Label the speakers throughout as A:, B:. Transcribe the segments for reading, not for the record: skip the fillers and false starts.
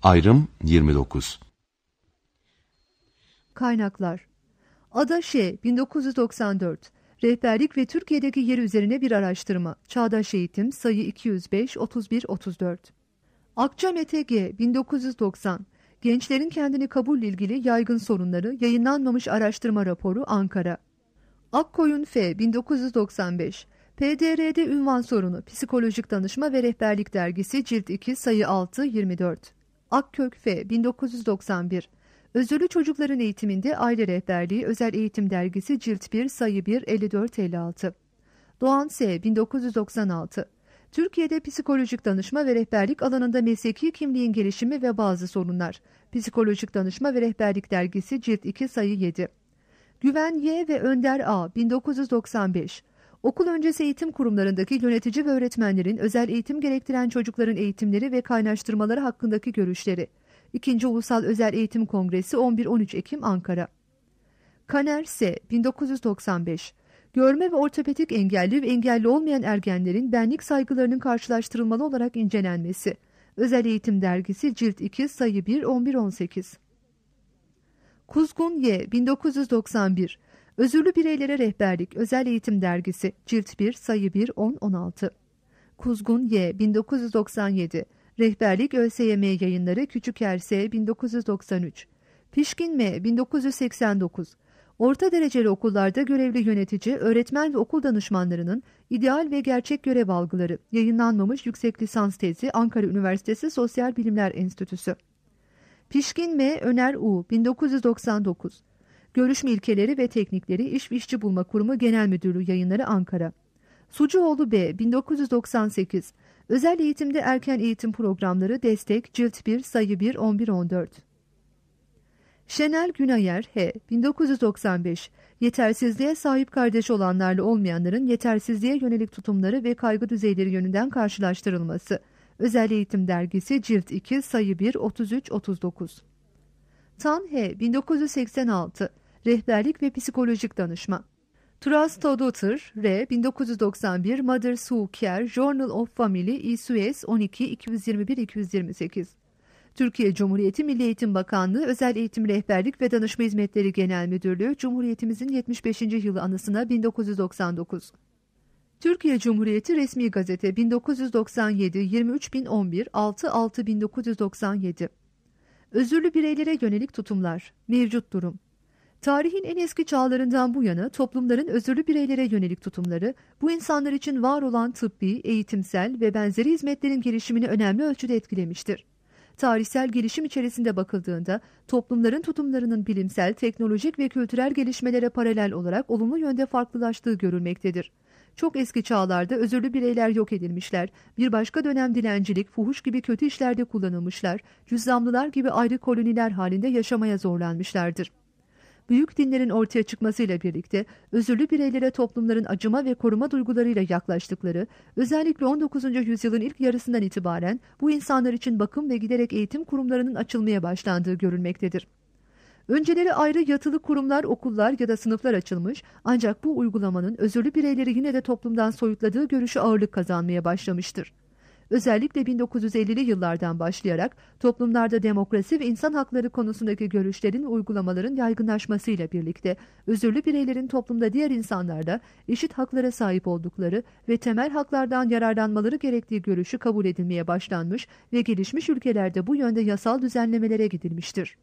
A: Ayrım 29.
B: Kaynaklar. Ada Ş. 1994. Rehberlik ve Türkiye'deki yeri üzerine bir araştırma. Çağdaş Eğitim, sayı 205, 31-34. Akça Mete G. 1990. Gençlerin kendini kabulle ilgili yaygın sorunları, yayınlanmamış araştırma raporu, Ankara. Akkoyun F. 1995. PDR'de ünvan sorunu, Psikolojik Danışma ve Rehberlik Dergisi, Cilt 2, sayı 6-24. Akkök F. 1991. Özürlü çocukların eğitiminde aile rehberliği, Özel Eğitim Dergisi, Cilt 1, sayı 1, 54-56. Doğan S. 1996. Türkiye'de psikolojik danışma ve rehberlik alanında mesleki kimliğin gelişimi ve bazı sorunlar. Psikolojik Danışma ve Rehberlik Dergisi, Cilt 2, sayı 7. Güven Y. ve Önder A. 1995. Okul öncesi eğitim kurumlarındaki yönetici ve öğretmenlerin özel eğitim gerektiren çocukların eğitimleri ve kaynaştırmaları hakkındaki görüşleri. 2. Ulusal Özel Eğitim Kongresi, 11-13 Ekim, Ankara. Kaner S. 1995. Görme ve ortopedik engelli ve engelli olmayan ergenlerin benlik saygılarının karşılaştırılmalı olarak incelenmesi. Özel Eğitim Dergisi, Cilt 2, sayı 1, 11-18. Kuzgun Y. 1991. Özürlü bireylere rehberlik, Özel Eğitim Dergisi, Cilt 1, sayı 1, 10-16. Kuzgun Y. 1997. Rehberlik, ÖSYM Yayınları, Küçüker S. 1993. Pişkin M. 1989. Orta dereceli okullarda görevli yönetici, öğretmen ve okul danışmanlarının ideal ve gerçek görev algıları, yayınlanmamış yüksek lisans tezi, Ankara Üniversitesi Sosyal Bilimler Enstitüsü. Pişkin M. Öner U. 1999. Görüşme ilkeleri ve teknikleri, İş ve İşçi Bulma Kurumu Genel Müdürlüğü Yayınları, Ankara. Sucuoğlu B. 1998. Özel eğitimde erken eğitim programları, destek, Cilt 1, sayı 1, 11-14. Şenel Günayer H. 1995. Yetersizliğe sahip kardeş olanlarla olmayanların yetersizliğe yönelik tutumları ve kaygı düzeyleri yönünden karşılaştırılması. Özel Eğitim Dergisi, Cilt 2, sayı 1, 33-39. Tan H. 1986. Rehberlik ve Psikolojik Danışma. Trust-Daughter R. 1991. Mother's Who Care, Journal of Family, ISUS 12-221-228. Türkiye Cumhuriyeti Milli Eğitim Bakanlığı Özel Eğitim Rehberlik ve Danışma Hizmetleri Genel Müdürlüğü, Cumhuriyetimizin 75. yılı anısına, 1999. Türkiye Cumhuriyeti Resmi Gazete 1997, 23.011, 6-6-1997. Özürlü bireylere yönelik tutumlar, mevcut durum. Tarihin en eski çağlarından bu yana toplumların özürlü bireylere yönelik tutumları, bu insanlar için var olan tıbbi, eğitimsel ve benzeri hizmetlerin gelişimini önemli ölçüde etkilemiştir. Tarihsel gelişim içerisinde bakıldığında toplumların tutumlarının bilimsel, teknolojik ve kültürel gelişmelere paralel olarak olumlu yönde farklılaştığı görülmektedir. Çok eski çağlarda özürlü bireyler yok edilmişler, bir başka dönem dilencilik, fuhuş gibi kötü işlerde kullanılmışlar, cüzzamlılar gibi ayrı koloniler halinde yaşamaya zorlanmışlardır. Büyük dinlerin ortaya çıkmasıyla birlikte özürlü bireylere toplumların acıma ve koruma duygularıyla yaklaştıkları, özellikle 19. yüzyılın ilk yarısından itibaren bu insanlar için bakım ve giderek eğitim kurumlarının açılmaya başlandığı görülmektedir. Önceleri ayrı yatılı kurumlar, okullar ya da sınıflar açılmış, ancak bu uygulamanın özürlü bireyleri yine de toplumdan soyutladığı görüşü ağırlık kazanmaya başlamıştır. Özellikle 1950'li yıllardan başlayarak toplumlarda demokrasi ve insan hakları konusundaki görüşlerin ve uygulamaların yaygınlaşmasıyla birlikte özürlü bireylerin toplumda diğer insanlarla eşit haklara sahip oldukları ve temel haklardan yararlanmaları gerektiği görüşü kabul edilmeye başlanmış ve gelişmiş ülkelerde bu yönde yasal düzenlemelere gidilmiştir.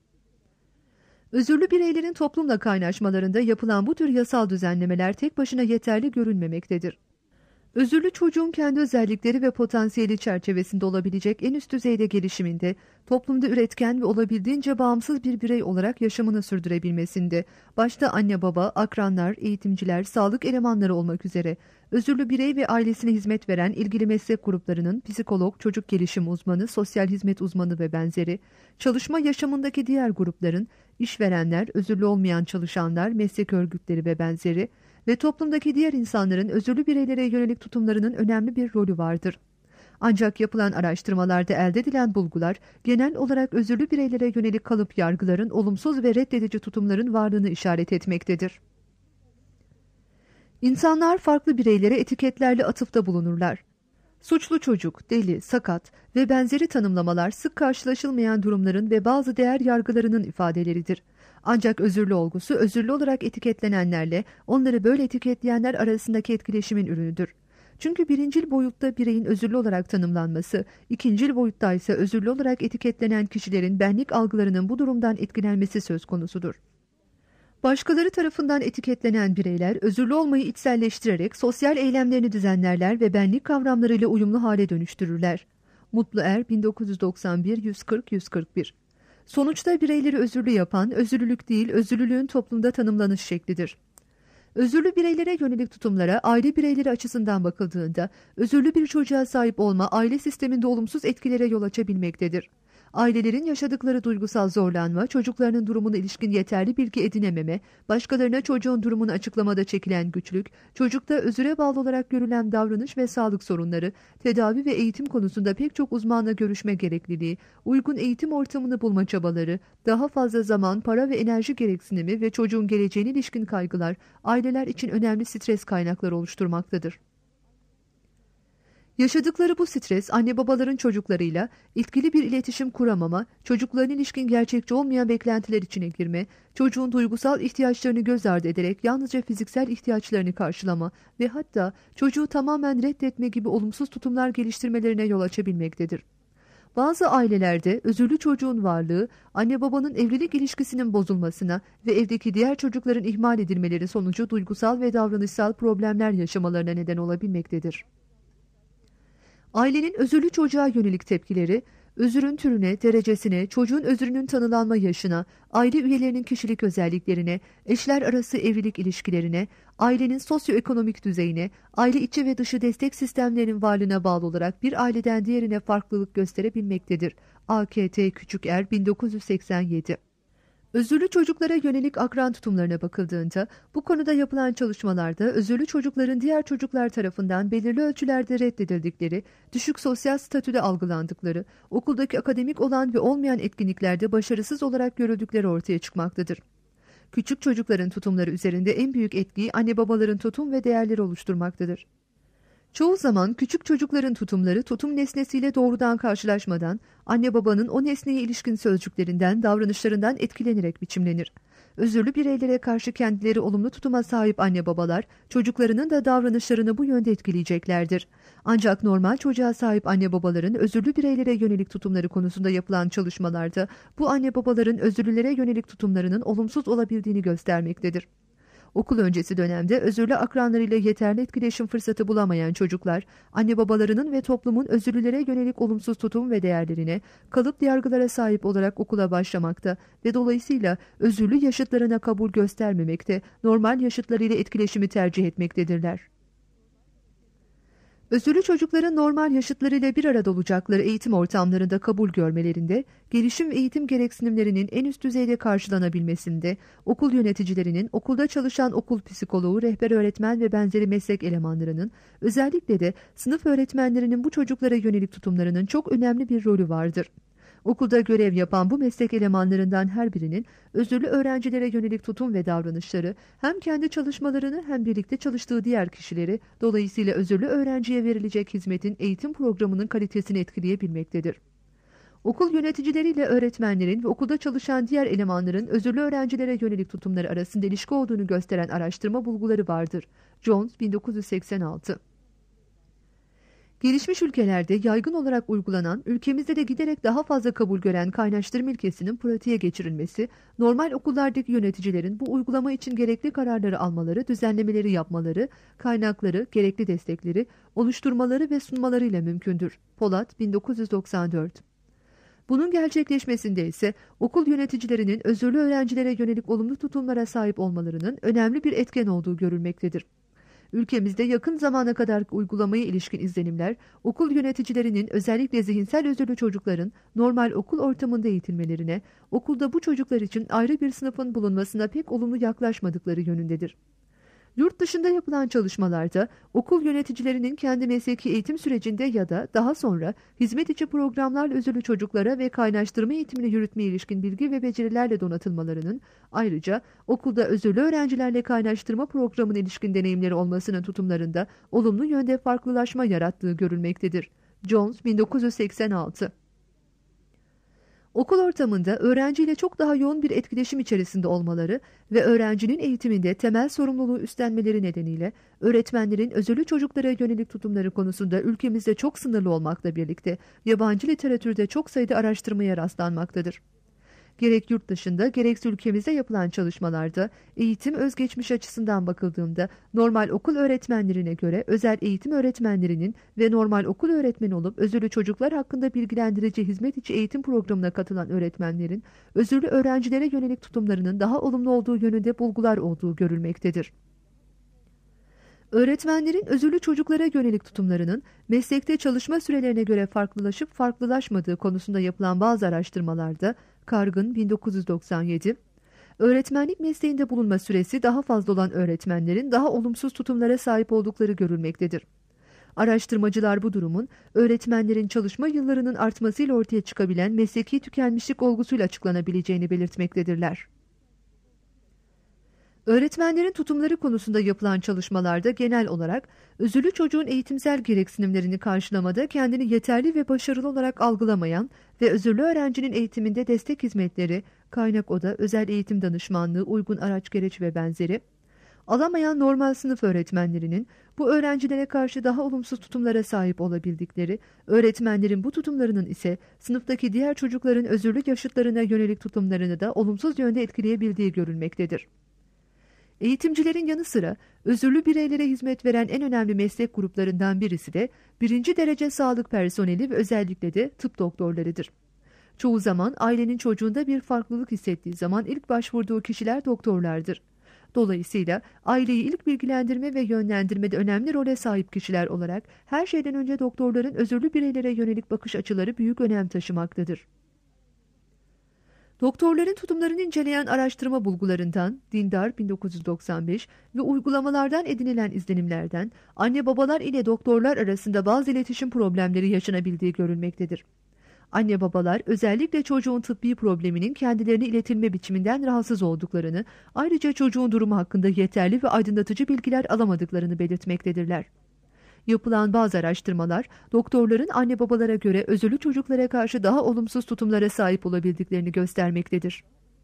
B: Özürlü bireylerin toplumla kaynaşmalarında yapılan bu tür yasal düzenlemeler tek başına yeterli görünmemektedir. Özürlü çocuğun kendi özellikleri ve potansiyeli çerçevesinde olabilecek en üst düzeyde gelişiminde, toplumda üretken ve olabildiğince bağımsız bir birey olarak yaşamını sürdürebilmesinde, başta anne baba, akranlar, eğitimciler, sağlık elemanları olmak üzere, özürlü birey ve ailesine hizmet veren ilgili meslek gruplarının psikolog, çocuk gelişim uzmanı, sosyal hizmet uzmanı ve benzeri, çalışma yaşamındaki diğer grupların, işverenler, özürlü olmayan çalışanlar, meslek örgütleri ve benzeri, ve toplumdaki diğer insanların özürlü bireylere yönelik tutumlarının önemli bir rolü vardır. Ancak yapılan araştırmalarda elde edilen bulgular genel olarak özürlü bireylere yönelik kalıp yargıların, olumsuz ve reddedici tutumların varlığını işaret etmektedir. İnsanlar farklı bireylere etiketlerle atıfta bulunurlar. Suçlu çocuk, deli, sakat ve benzeri tanımlamalar sık karşılaşılmayan durumların ve bazı değer yargılarının ifadeleridir. Ancak özürlü olgusu özürlü olarak etiketlenenlerle onları böyle etiketleyenler arasındaki etkileşimin ürünüdür. Çünkü birincil boyutta bireyin özürlü olarak tanımlanması, ikincil boyutta ise özürlü olarak etiketlenen kişilerin benlik algılarının bu durumdan etkilenmesi söz konusudur. Başkaları tarafından etiketlenen bireyler özürlü olmayı içselleştirerek sosyal eylemlerini düzenlerler ve benlik kavramlarıyla uyumlu hale dönüştürürler. Mutlu Er 1991 140-141. Sonuçta bireyleri özürlü yapan özürlülük değil, özürlülüğün toplumda tanımlanış şeklidir. Özürlü bireylere yönelik tutumlara aile bireyleri açısından bakıldığında özürlü bir çocuğa sahip olma aile sisteminde olumsuz etkilere yol açabilmektedir. Ailelerin yaşadıkları duygusal zorlanma, çocuklarının durumuna ilişkin yeterli bilgi edinememe, başkalarına çocuğun durumunu açıklamada çekilen güçlük, çocukta özüre bağlı olarak görülen davranış ve sağlık sorunları, tedavi ve eğitim konusunda pek çok uzmanla görüşme gerekliliği, uygun eğitim ortamını bulma çabaları, daha fazla zaman, para ve enerji gereksinimi ve çocuğun geleceğine ilişkin kaygılar, aileler için önemli stres kaynakları oluşturmaktadır. Yaşadıkları bu stres, anne babaların çocuklarıyla etkili bir iletişim kuramama, çocukların ilişkin gerçekçi olmayan beklentiler içine girme, çocuğun duygusal ihtiyaçlarını göz ardı ederek yalnızca fiziksel ihtiyaçlarını karşılama ve hatta çocuğu tamamen reddetme gibi olumsuz tutumlar geliştirmelerine yol açabilmektedir. Bazı ailelerde özürlü çocuğun varlığı, anne babanın evlilik ilişkisinin bozulmasına ve evdeki diğer çocukların ihmal edilmeleri sonucu duygusal ve davranışsal problemler yaşamalarına neden olabilmektedir. Ailenin özürlü çocuğa yönelik tepkileri, özürün türüne, derecesine, çocuğun özrünün tanılanma yaşına, aile üyelerinin kişilik özelliklerine, eşler arası evlilik ilişkilerine, ailenin sosyoekonomik düzeyine, aile içi ve dışı destek sistemlerinin varlığına bağlı olarak bir aileden diğerine farklılık gösterebilmektedir. AKT Küçük Er 1987. Özürlü çocuklara yönelik akran tutumlarına bakıldığında, bu konuda yapılan çalışmalarda özürlü çocukların diğer çocuklar tarafından belirli ölçülerde reddedildikleri, düşük sosyal statüde algılandıkları, okuldaki akademik olan ve olmayan etkinliklerde başarısız olarak görüldükleri ortaya çıkmaktadır. Küçük çocukların tutumları üzerinde en büyük etkiyi anne babaların tutum ve değerleri oluşturmaktadır. Çoğu zaman küçük çocukların tutumları tutum nesnesiyle doğrudan karşılaşmadan anne babanın o nesneye ilişkin sözcüklerinden, davranışlarından etkilenerek biçimlenir. Özürlü bireylere karşı kendileri olumlu tutuma sahip anne babalar çocuklarının da davranışlarını bu yönde etkileyeceklerdir. Ancak normal çocuğa sahip anne babaların özürlü bireylere yönelik tutumları konusunda yapılan çalışmalarda bu anne babaların özürlülere yönelik tutumlarının olumsuz olabildiğini göstermektedir. Okul öncesi dönemde özürlü akranlarıyla yeterli etkileşim fırsatı bulamayan çocuklar, anne babalarının ve toplumun özürlülere yönelik olumsuz tutum ve değerlerine, kalıplı yargılara sahip olarak okula başlamakta ve dolayısıyla özürlü yaşıtlarına kabul göstermemekte, normal yaşıtlarıyla etkileşimi tercih etmektedirler. Özürlü çocukların normal yaşıtlarıyla bir arada olacakları eğitim ortamlarında kabul görmelerinde, gelişim ve eğitim gereksinimlerinin en üst düzeyde karşılanabilmesinde, okul yöneticilerinin, okulda çalışan okul psikoloğu, rehber öğretmen ve benzeri meslek elemanlarının, özellikle de sınıf öğretmenlerinin bu çocuklara yönelik tutumlarının çok önemli bir rolü vardır. Okulda görev yapan bu meslek elemanlarından her birinin özürlü öğrencilere yönelik tutum ve davranışları hem kendi çalışmalarını hem birlikte çalıştığı diğer kişileri, dolayısıyla özürlü öğrenciye verilecek hizmetin eğitim programının kalitesini etkileyebilmektedir. Okul yöneticileriyle öğretmenlerin ve okulda çalışan diğer elemanların özürlü öğrencilere yönelik tutumları arasında ilişki olduğunu gösteren araştırma bulguları vardır. Jones 1986. Gelişmiş ülkelerde yaygın olarak uygulanan, ülkemizde de giderek daha fazla kabul gören kaynaştırma ilkesinin pratiğe geçirilmesi, normal okullardaki yöneticilerin bu uygulama için gerekli kararları almaları, düzenlemeleri yapmaları, kaynakları, gerekli destekleri, oluşturmaları ve sunmalarıyla mümkündür. Polat 1994. Bunun gerçekleşmesinde ise okul yöneticilerinin özürlü öğrencilere yönelik olumlu tutumlara sahip olmalarının önemli bir etken olduğu görülmektedir. Ülkemizde yakın zamana kadar uygulamaya ilişkin izlenimler, okul yöneticilerinin özellikle zihinsel özürlü çocukların normal okul ortamında eğitilmelerine, okulda bu çocuklar için ayrı bir sınıfın bulunmasına pek olumlu yaklaşmadıkları yönündedir. Yurt dışında yapılan çalışmalarda okul yöneticilerinin kendi mesleki eğitim sürecinde ya da daha sonra hizmet içi programlarla özürlü çocuklara ve kaynaştırma eğitimini yürütmeye ilişkin bilgi ve becerilerle donatılmalarının, ayrıca okulda özürlü öğrencilerle kaynaştırma programına ilişkin deneyimleri olmasının tutumlarında olumlu yönde farklılaşma yarattığı görülmektedir. Jones, 1986. Okul ortamında öğrenciyle çok daha yoğun bir etkileşim içerisinde olmaları ve öğrencinin eğitiminde temel sorumluluğu üstlenmeleri nedeniyle öğretmenlerin özürlü çocuklara yönelik tutumları konusunda ülkemizde çok sınırlı olmakla birlikte yabancı literatürde çok sayıda araştırmaya rastlanmaktadır. Gerek yurt dışında gerekse ülkemizde yapılan çalışmalarda eğitim özgeçmiş açısından bakıldığında normal okul öğretmenlerine göre özel eğitim öğretmenlerinin ve normal okul öğretmeni olup özürlü çocuklar hakkında bilgilendirici hizmet içi eğitim programına katılan öğretmenlerin özürlü öğrencilere yönelik tutumlarının daha olumlu olduğu yönünde bulgular olduğu görülmektedir. Öğretmenlerin özürlü çocuklara yönelik tutumlarının meslekte çalışma sürelerine göre farklılaşıp farklılaşmadığı konusunda yapılan bazı araştırmalarda Kargın, 1997, öğretmenlik mesleğinde bulunma süresi daha fazla olan öğretmenlerin daha olumsuz tutumlara sahip oldukları görülmektedir. Araştırmacılar bu durumun öğretmenlerin çalışma yıllarının artmasıyla ortaya çıkabilen mesleki tükenmişlik olgusuyla açıklanabileceğini belirtmektedirler. Öğretmenlerin tutumları konusunda yapılan çalışmalarda genel olarak özürlü çocuğun eğitimsel gereksinimlerini karşılamada kendini yeterli ve başarılı olarak algılamayan ve özürlü öğrencinin eğitiminde destek hizmetleri, kaynak oda, özel eğitim danışmanlığı, uygun araç gereç ve benzeri alamayan normal sınıf öğretmenlerinin bu öğrencilere karşı daha olumsuz tutumlara sahip olabildikleri, öğretmenlerin bu tutumlarının ise sınıftaki diğer çocukların özürlü yaşıtlarına yönelik tutumlarını da olumsuz yönde etkileyebildiği görülmektedir. Eğitimcilerin yanı sıra özürlü bireylere hizmet veren en önemli meslek gruplarından birisi de birinci derece sağlık personeli ve özellikle de tıp doktorlarıdır. Çoğu zaman ailenin çocuğunda bir farklılık hissettiği zaman ilk başvurduğu kişiler doktorlardır. Dolayısıyla aileyi ilk bilgilendirme ve yönlendirmede önemli role sahip kişiler olarak her şeyden önce doktorların özürlü bireylere yönelik bakış açıları büyük önem taşımaktadır. Doktorların tutumlarını inceleyen araştırma bulgularından, Dindar 1995 ve uygulamalardan edinilen izlenimlerden anne babalar ile doktorlar arasında bazı iletişim problemleri yaşanabildiği görülmektedir. Anne babalar özellikle çocuğun tıbbi probleminin kendilerine iletilme biçiminden rahatsız olduklarını, ayrıca çocuğun durumu hakkında yeterli ve aydınlatıcı bilgiler alamadıklarını belirtmektedirler. Yapılan bazı araştırmalar, doktorların anne babalara göre özürlü çocuklara karşı daha olumsuz tutumlara sahip olabildiklerini göstermektedir.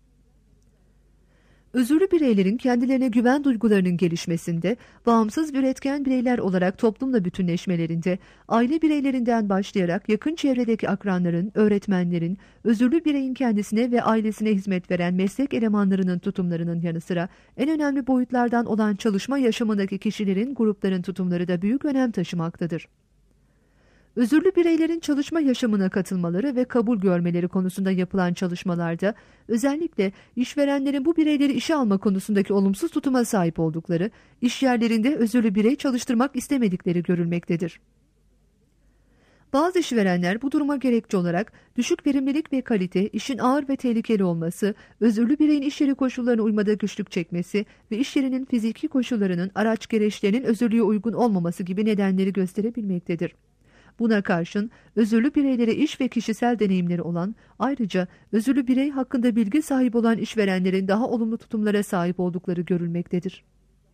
B: Özürlü bireylerin kendilerine güven duygularının gelişmesinde, bağımsız ve üretken bireyler olarak toplumla bütünleşmelerinde, aile bireylerinden başlayarak yakın çevredeki akranların, öğretmenlerin, özürlü bireyin kendisine ve ailesine hizmet veren meslek elemanlarının tutumlarının yanı sıra en önemli boyutlardan olan çalışma yaşamındaki kişilerin, grupların tutumları da büyük önem taşımaktadır. Özürlü bireylerin çalışma yaşamına katılmaları ve kabul görmeleri konusunda yapılan çalışmalarda özellikle işverenlerin bu bireyleri işe alma konusundaki olumsuz tutuma sahip oldukları, iş yerlerinde özürlü birey çalıştırmak istemedikleri görülmektedir. Bazı işverenler bu duruma gerekçe olarak düşük verimlilik ve kalite, işin ağır ve tehlikeli olması, özürlü bireyin iş yeri koşullarına uymada güçlük çekmesi ve iş yerinin fiziki koşullarının araç gereçlerinin özürlüğe uygun olmaması gibi nedenleri gösterebilmektedir. Buna karşın özürlü bireylere iş ve kişisel deneyimleri olan, ayrıca özürlü birey hakkında bilgi sahibi olan işverenlerin daha olumlu tutumlara sahip oldukları görülmektedir.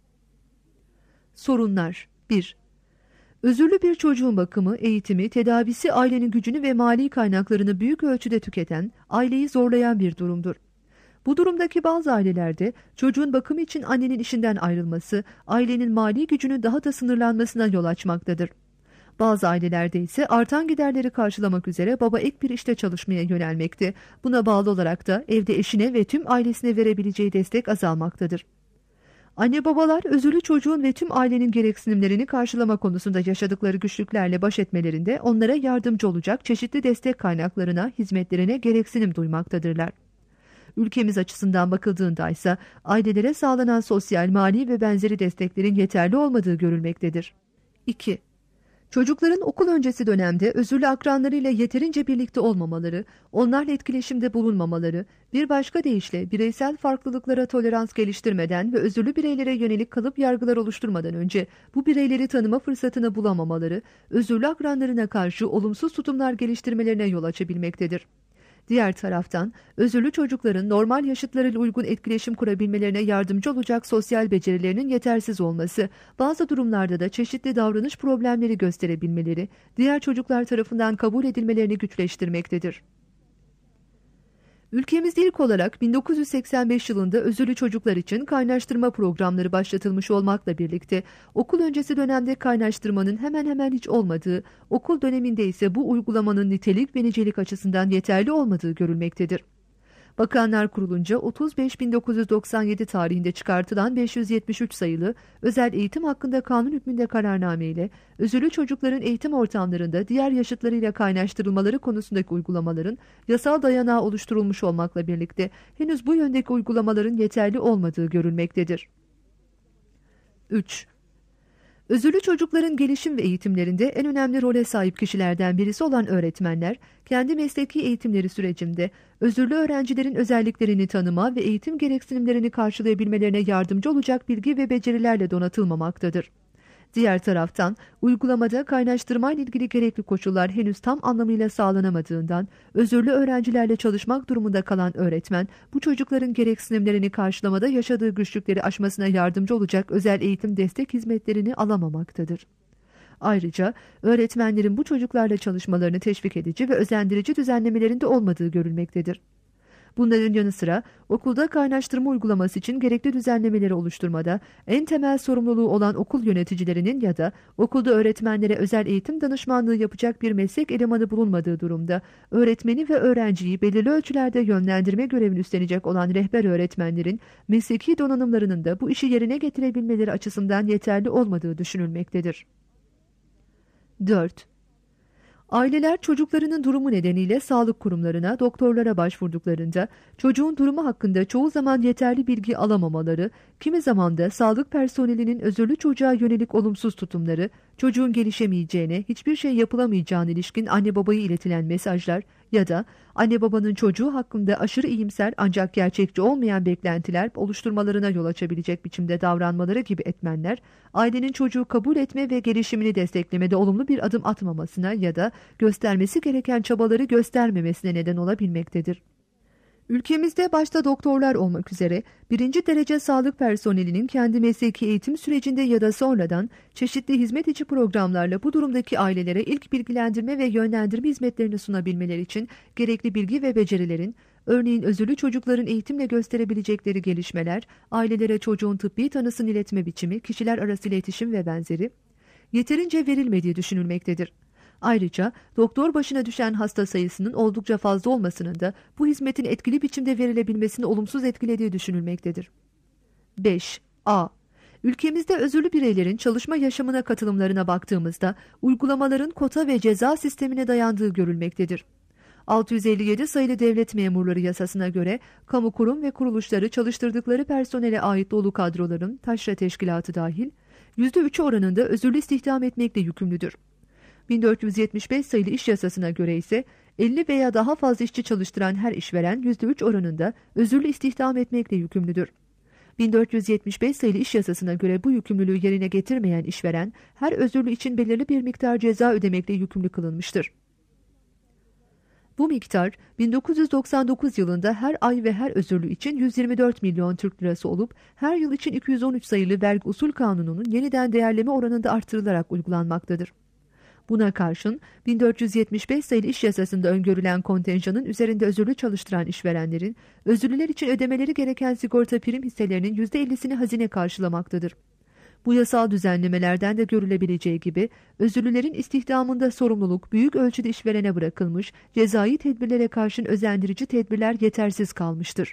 B: Sorunlar 1. Özürlü bir çocuğun bakımı, eğitimi, tedavisi ailenin gücünü ve mali kaynaklarını büyük ölçüde tüketen, aileyi zorlayan bir durumdur. Bu durumdaki bazı ailelerde çocuğun bakımı için annenin işinden ayrılması, ailenin mali gücünün daha da sınırlanmasına yol açmaktadır. Bazı ailelerde ise artan giderleri karşılamak üzere baba ek bir işte çalışmaya yönelmekte. Buna bağlı olarak da evde eşine ve tüm ailesine verebileceği destek azalmaktadır. Anne babalar özürlü çocuğun ve tüm ailenin gereksinimlerini karşılama konusunda yaşadıkları güçlüklerle baş etmelerinde onlara yardımcı olacak çeşitli destek kaynaklarına, hizmetlerine gereksinim duymaktadırlar. Ülkemiz açısından bakıldığında ise ailelere sağlanan sosyal, mali ve benzeri desteklerin yeterli olmadığı görülmektedir. 2. Çocukların okul öncesi dönemde özürlü akranlarıyla yeterince birlikte olmamaları, onlarla etkileşimde bulunmamaları, bir başka deyişle bireysel farklılıklara tolerans geliştirmeden ve özürlü bireylere yönelik kalıp yargılar oluşturmadan önce bu bireyleri tanıma fırsatını bulamamaları, özürlü akranlarına karşı olumsuz tutumlar geliştirmelerine yol açabilmektedir. Diğer taraftan, özürlü çocukların normal yaşıtlarıyla uygun etkileşim kurabilmelerine yardımcı olacak sosyal becerilerinin yetersiz olması, bazı durumlarda da çeşitli davranış problemleri gösterebilmeleri, diğer çocuklar tarafından kabul edilmelerini güçleştirmektedir. Ülkemizde ilk olarak 1985 yılında özürlü çocuklar için kaynaştırma programları başlatılmış olmakla birlikte okul öncesi dönemde kaynaştırmanın hemen hemen hiç olmadığı, okul döneminde ise bu uygulamanın nitelik ve nicelik açısından yeterli olmadığı görülmektedir. Bakanlar Kurulu'nca 35.1997 tarihinde çıkartılan 573 sayılı özel eğitim hakkında kanun hükmünde kararname ile özürlü çocukların eğitim ortamlarında diğer yaşıtlarıyla kaynaştırılmaları konusundaki uygulamaların yasal dayanağı oluşturulmuş olmakla birlikte henüz bu yöndeki uygulamaların yeterli olmadığı görülmektedir. 3. Özürlü çocukların gelişim ve eğitimlerinde en önemli role sahip kişilerden birisi olan öğretmenler, kendi mesleki eğitimleri sürecinde özürlü öğrencilerin özelliklerini tanıma ve eğitim gereksinimlerini karşılayabilmelerine yardımcı olacak bilgi ve becerilerle donatılmamaktadır. Diğer taraftan, uygulamada kaynaştırmayla ilgili gerekli koşullar henüz tam anlamıyla sağlanamadığından, özürlü öğrencilerle çalışmak durumunda kalan öğretmen, bu çocukların gereksinimlerini karşılamada yaşadığı güçlükleri aşmasına yardımcı olacak özel eğitim destek hizmetlerini alamamaktadır. Ayrıca, öğretmenlerin bu çocuklarla çalışmalarını teşvik edici ve özendirici düzenlemelerinde olmadığı görülmektedir. Bunların yanı sıra okulda kaynaştırma uygulaması için gerekli düzenlemeleri oluşturmada en temel sorumluluğu olan okul yöneticilerinin ya da okulda öğretmenlere özel eğitim danışmanlığı yapacak bir meslek elemanı bulunmadığı durumda öğretmeni ve öğrenciyi belirli ölçülerde yönlendirme görevini üstlenecek olan rehber öğretmenlerin mesleki donanımlarının da bu işi yerine getirebilmeleri açısından yeterli olmadığı düşünülmektedir. 4. Aileler çocuklarının durumu nedeniyle sağlık kurumlarına, doktorlara başvurduklarında çocuğun durumu hakkında çoğu zaman yeterli bilgi alamamaları, kimi zaman da sağlık personelinin özürlü çocuğa yönelik olumsuz tutumları, çocuğun gelişemeyeceğine, hiçbir şey yapılamayacağına ilişkin anne babaya iletilen mesajlar ya da anne babanın çocuğu hakkında aşırı iyimser ancak gerçekçi olmayan beklentiler oluşturmalarına yol açabilecek biçimde davranmaları gibi etmenler, ailenin çocuğu kabul etme ve gelişimini desteklemede olumlu bir adım atmamasına ya da göstermesi gereken çabaları göstermemesine neden olabilmektedir. Ülkemizde başta doktorlar olmak üzere birinci derece sağlık personelinin kendi mesleki eğitim sürecinde ya da sonradan çeşitli hizmet içi programlarla bu durumdaki ailelere ilk bilgilendirme ve yönlendirme hizmetlerini sunabilmeleri için gerekli bilgi ve becerilerin, örneğin özürlü çocukların eğitimle gösterebilecekleri gelişmeler, ailelere çocuğun tıbbi tanısını iletme biçimi, kişiler arası iletişim ve benzeri, yeterince verilmediği düşünülmektedir. Ayrıca doktor başına düşen hasta sayısının oldukça fazla olmasının da bu hizmetin etkili biçimde verilebilmesini olumsuz etkilediği düşünülmektedir. 5. A. Ülkemizde özürlü bireylerin çalışma yaşamına katılımlarına baktığımızda uygulamaların kota ve ceza sistemine dayandığı görülmektedir. 657 sayılı Devlet Memurları Yasası'na göre kamu kurum ve kuruluşları çalıştırdıkları personele ait dolu kadroların taşra teşkilatı dahil %3'ü oranında özürlü istihdam etmekle yükümlüdür. 1475 sayılı İş Yasası'na göre ise 50 veya daha fazla işçi çalıştıran her işveren %3 oranında özürlü istihdam etmekle yükümlüdür. 1475 sayılı İş Yasası'na göre bu yükümlülüğü yerine getirmeyen işveren her özürlü için belirli bir miktar ceza ödemekle yükümlü kılınmıştır. Bu miktar 1999 yılında her ay ve her özürlü için 124 milyon Türk lirası olup her yıl için 213 sayılı Vergi Usul Kanunu'nun yeniden değerleme oranında artırılarak uygulanmaktadır. Buna karşın 1475 sayılı İş Yasası'nda öngörülen kontenjanın üzerinde özürlü çalıştıran işverenlerin özürlüler için ödemeleri gereken sigorta prim hisselerinin %50'sini hazine karşılamaktadır. Bu yasal düzenlemelerden de görülebileceği gibi özürlülerin istihdamında sorumluluk büyük ölçüde işverene bırakılmış, cezai tedbirlere karşın özendirici tedbirler yetersiz kalmıştır.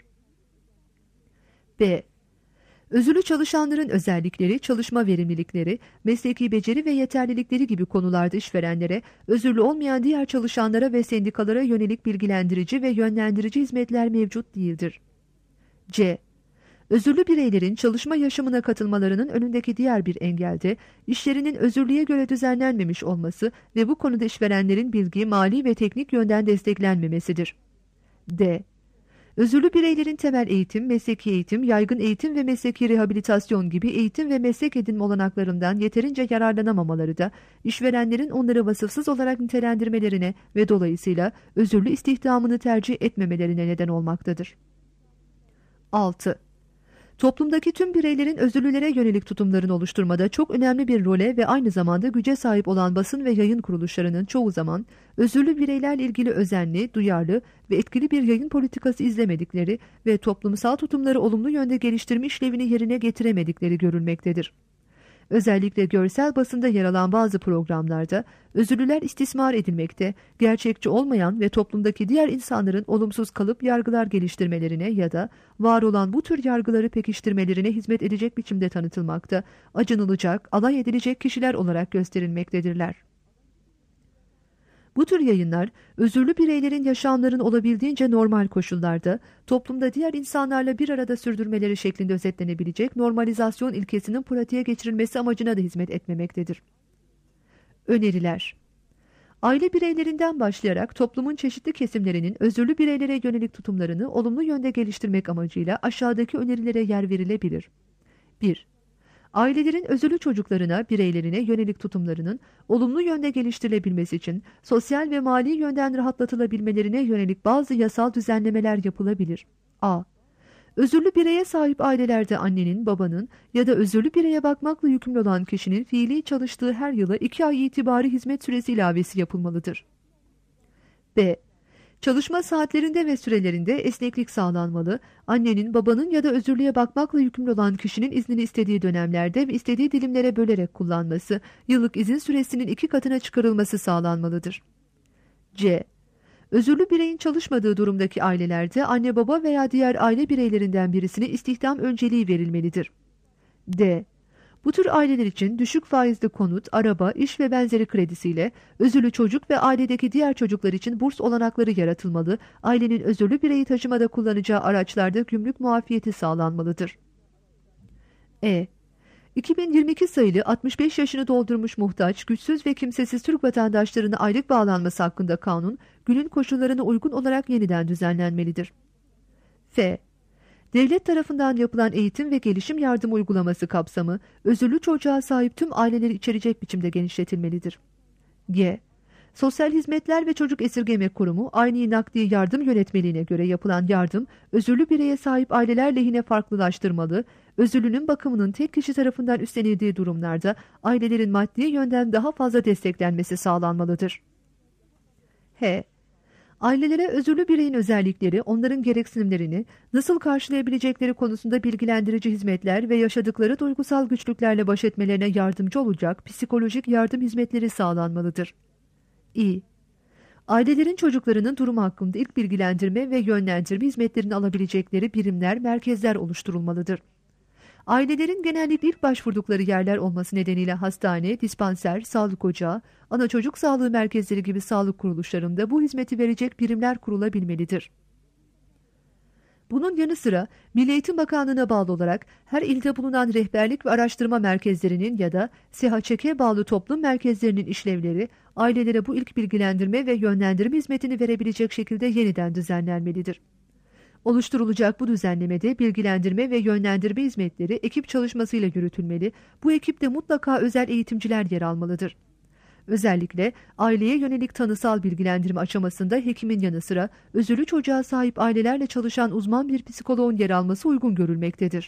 B: B. Özürlü çalışanların özellikleri, çalışma verimlilikleri, mesleki beceri ve yeterlilikleri gibi konularda işverenlere, özürlü olmayan diğer çalışanlara ve sendikalara yönelik bilgilendirici ve yönlendirici hizmetler mevcut değildir. C. Özürlü bireylerin çalışma yaşamına katılmalarının önündeki diğer bir engel de işlerinin özürlüye göre düzenlenmemiş olması ve bu konuda işverenlerin bilgi, mali ve teknik yönden desteklenmemesidir. D. Özürlü bireylerin temel eğitim, mesleki eğitim, yaygın eğitim ve mesleki rehabilitasyon gibi eğitim ve meslek edinme olanaklarından yeterince yararlanamamaları da işverenlerin onları vasıfsız olarak nitelendirmelerine ve dolayısıyla özürlü istihdamını tercih etmemelerine neden olmaktadır. 6. Toplumdaki tüm bireylerin özürlülere yönelik tutumlarını oluşturmada çok önemli bir role ve aynı zamanda güce sahip olan basın ve yayın kuruluşlarının çoğu zaman özürlü bireylerle ilgili özenli, duyarlı ve etkili bir yayın politikası izlemedikleri ve toplumsal tutumları olumlu yönde geliştirme işlevini yerine getiremedikleri görülmektedir. Özellikle görsel basında yer alan bazı programlarda özürlüler istismar edilmekte, gerçekçi olmayan ve toplumdaki diğer insanların olumsuz kalıp yargılar geliştirmelerine ya da var olan bu tür yargıları pekiştirmelerine hizmet edecek biçimde tanıtılmakta, acınılacak, alay edilecek kişiler olarak gösterilmektedirler. Bu tür yayınlar, özürlü bireylerin yaşamlarını olabildiğince normal koşullarda, toplumda diğer insanlarla bir arada sürdürmeleri şeklinde özetlenebilecek normalizasyon ilkesinin pratiğe geçirilmesi amacına da hizmet etmemektedir. Öneriler: Aile bireylerinden başlayarak toplumun çeşitli kesimlerinin özürlü bireylere yönelik tutumlarını olumlu yönde geliştirmek amacıyla aşağıdaki önerilere yer verilebilir. 1. Ailelerin özürlü çocuklarına, bireylerine yönelik tutumlarının olumlu yönde geliştirilebilmesi için sosyal ve mali yönden rahatlatılabilmelerine yönelik bazı yasal düzenlemeler yapılabilir. A. Özürlü bireye sahip ailelerde annenin, babanın ya da özürlü bireye bakmakla yükümlü olan kişinin fiili çalıştığı her yıla 2 ay itibari hizmet süresi ilavesi yapılmalıdır. B. Çalışma saatlerinde ve sürelerinde esneklik sağlanmalı, annenin, babanın ya da özürlüye bakmakla yükümlü olan kişinin iznini istediği dönemlerde ve istediği dilimlere bölerek kullanması, yıllık izin süresinin 2 katına çıkarılması sağlanmalıdır. C. Özürlü bireyin çalışmadığı durumdaki ailelerde anne baba veya diğer aile bireylerinden birisine istihdam önceliği verilmelidir. D. Bu tür aileler için düşük faizli konut, araba, iş ve benzeri kredisiyle özürlü çocuk ve ailedeki diğer çocuklar için burs olanakları yaratılmalı, ailenin özürlü bireyi taşımada kullanacağı araçlarda gümrük muafiyeti sağlanmalıdır. E. 2022 sayılı 65 yaşını doldurmuş muhtaç, güçsüz ve kimsesiz Türk vatandaşlarına aylık bağlanması hakkında kanun, günün koşullarına uygun olarak yeniden düzenlenmelidir. F. Devlet tarafından yapılan eğitim ve gelişim yardım uygulaması kapsamı, özürlü çocuğa sahip tüm aileleri içerecek biçimde genişletilmelidir. G. Sosyal Hizmetler ve Çocuk Esirgeme Kurumu, aynı nakdi yardım yönetmeliğine göre yapılan yardım, özürlü bireye sahip aileler lehine farklılaştırmalı, özürlünün bakımının tek kişi tarafından üstlenildiği durumlarda ailelerin maddi yönden daha fazla desteklenmesi sağlanmalıdır. H. Ailelere özürlü bireyin özellikleri, onların gereksinimlerini nasıl karşılayabilecekleri konusunda bilgilendirici hizmetler ve yaşadıkları duygusal güçlüklerle baş etmelerine yardımcı olacak psikolojik yardım hizmetleri sağlanmalıdır. İ. Ailelerin çocuklarının durumu hakkında ilk bilgilendirme ve yönlendirme hizmetlerini alabilecekleri birimler, merkezler oluşturulmalıdır. Ailelerin genellikle ilk başvurdukları yerler olması nedeniyle hastane, dispanser, sağlık ocağı, ana çocuk sağlığı merkezleri gibi sağlık kuruluşlarında bu hizmeti verecek birimler kurulabilmelidir. Bunun yanı sıra Milli Eğitim Bakanlığı'na bağlı olarak her ilde bulunan rehberlik ve araştırma merkezlerinin ya da SİHAÇEK'e bağlı toplum merkezlerinin işlevleri ailelere bu ilk bilgilendirme ve yönlendirme hizmetini verebilecek şekilde yeniden düzenlenmelidir. Oluşturulacak bu düzenlemede bilgilendirme ve yönlendirme hizmetleri ekip çalışmasıyla yürütülmeli, bu ekipte mutlaka özel eğitimciler yer almalıdır. Özellikle aileye yönelik tanısal bilgilendirme aşamasında hekimin yanı sıra özürlü çocuğa sahip ailelerle çalışan uzman bir psikoloğun yer alması uygun görülmektedir.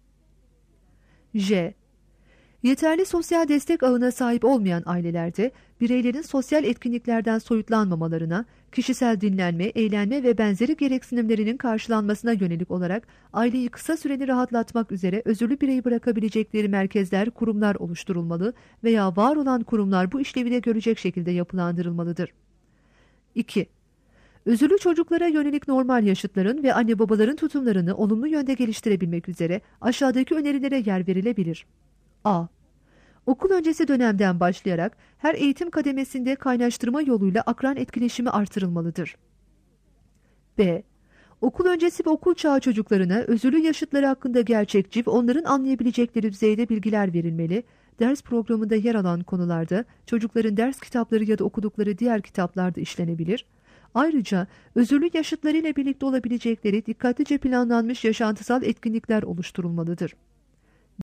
B: J. Yeterli sosyal destek ağına sahip olmayan ailelerde bireylerin sosyal etkinliklerden soyutlanmamalarına, kişisel dinlenme, eğlenme ve benzeri gereksinimlerinin karşılanmasına yönelik olarak aileyi kısa süreli rahatlatmak üzere özürlü bireyi bırakabilecekleri merkezler, kurumlar oluşturulmalı veya var olan kurumlar bu işlevi de görecek şekilde yapılandırılmalıdır. 2. Özürlü çocuklara yönelik normal yaşıtların ve anne babaların tutumlarını olumlu yönde geliştirebilmek üzere aşağıdaki önerilere yer verilebilir. A. Okul öncesi dönemden başlayarak her eğitim kademesinde kaynaştırma yoluyla akran etkileşimi artırılmalıdır. B. Okul öncesi ve okul çağı çocuklarına özürlü yaşıtları hakkında gerçekçi ve onların anlayabilecekleri düzeyde bilgiler verilmeli. Ders programında yer alan konularda çocukların ders kitapları ya da okudukları diğer kitaplarda işlenebilir. Ayrıca özürlü yaşıtlarıyla birlikte olabilecekleri dikkatlice planlanmış yaşantısal etkinlikler oluşturulmalıdır.